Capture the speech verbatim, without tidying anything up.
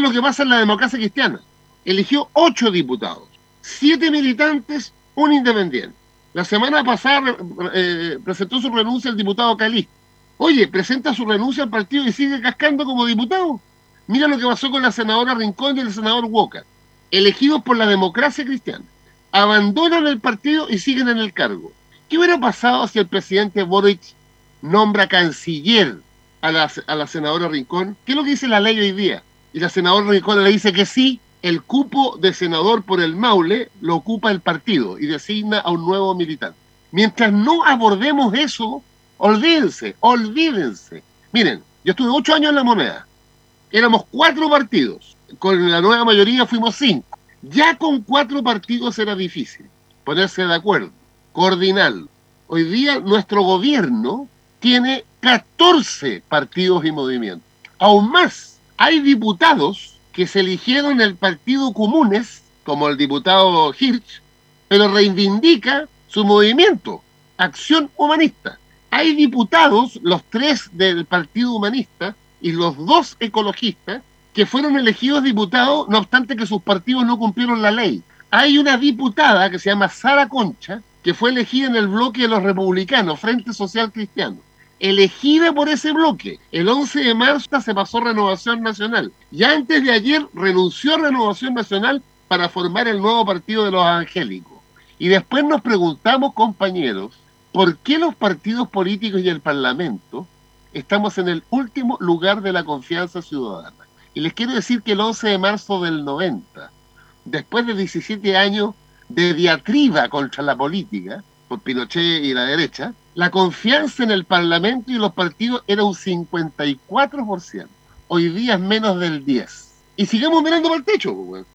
lo que pasa en la democracia cristiana. Eligió ocho diputados, siete militantes, un independiente. La semana pasada eh, presentó su renuncia el diputado Calí. Oye, presenta su renuncia al partido y sigue cascando como diputado. Mira lo que pasó con la senadora Rincón y el senador Walker, elegidos por la democracia cristiana. Abandonan el partido y siguen en el cargo. ¿Qué hubiera pasado si el presidente Boric nombra canciller a la, a la senadora Rincón? ¿Qué es lo que dice la ley hoy día? Y la senadora Rincón le dice que sí, el cupo de senador por el Maule lo ocupa el partido y designa a un nuevo militante. Mientras no abordemos eso, olvídense, olvídense. Miren, yo estuve ocho años en La Moneda. Éramos cuatro partidos. Con la nueva mayoría fuimos cinco. Ya con cuatro partidos era difícil ponerse de acuerdo, coordinarlo. Hoy día nuestro gobierno tiene catorce partidos y movimientos. Aún más, hay diputados que se eligieron en el Partido Comunes, como el diputado Hirsch, pero reivindica su movimiento, Acción Humanista. Hay diputados, los tres del Partido Humanista y los dos ecologistas, que fueron elegidos diputados, no obstante que sus partidos no cumplieron la ley. Hay una diputada que se llama Sara Concha, que fue elegida en el bloque de los republicanos, Frente Social Cristiano. Elegida por ese bloque. El once de marzo se pasó Renovación Nacional. Y antes de ayer renunció a Renovación Nacional para formar el nuevo Partido de los Evangélicos. Y después nos preguntamos, compañeros, ¿por qué los partidos políticos y el Parlamento estamos en el último lugar de la confianza ciudadana? Y les quiero decir que el once de marzo del noventa, después de diecisiete años de diatriba contra la política, por Pinochet y la derecha, la confianza en el Parlamento y los partidos era un cincuenta y cuatro por ciento. Hoy día es menos del diez por ciento. Y sigamos mirando para el techo, pues.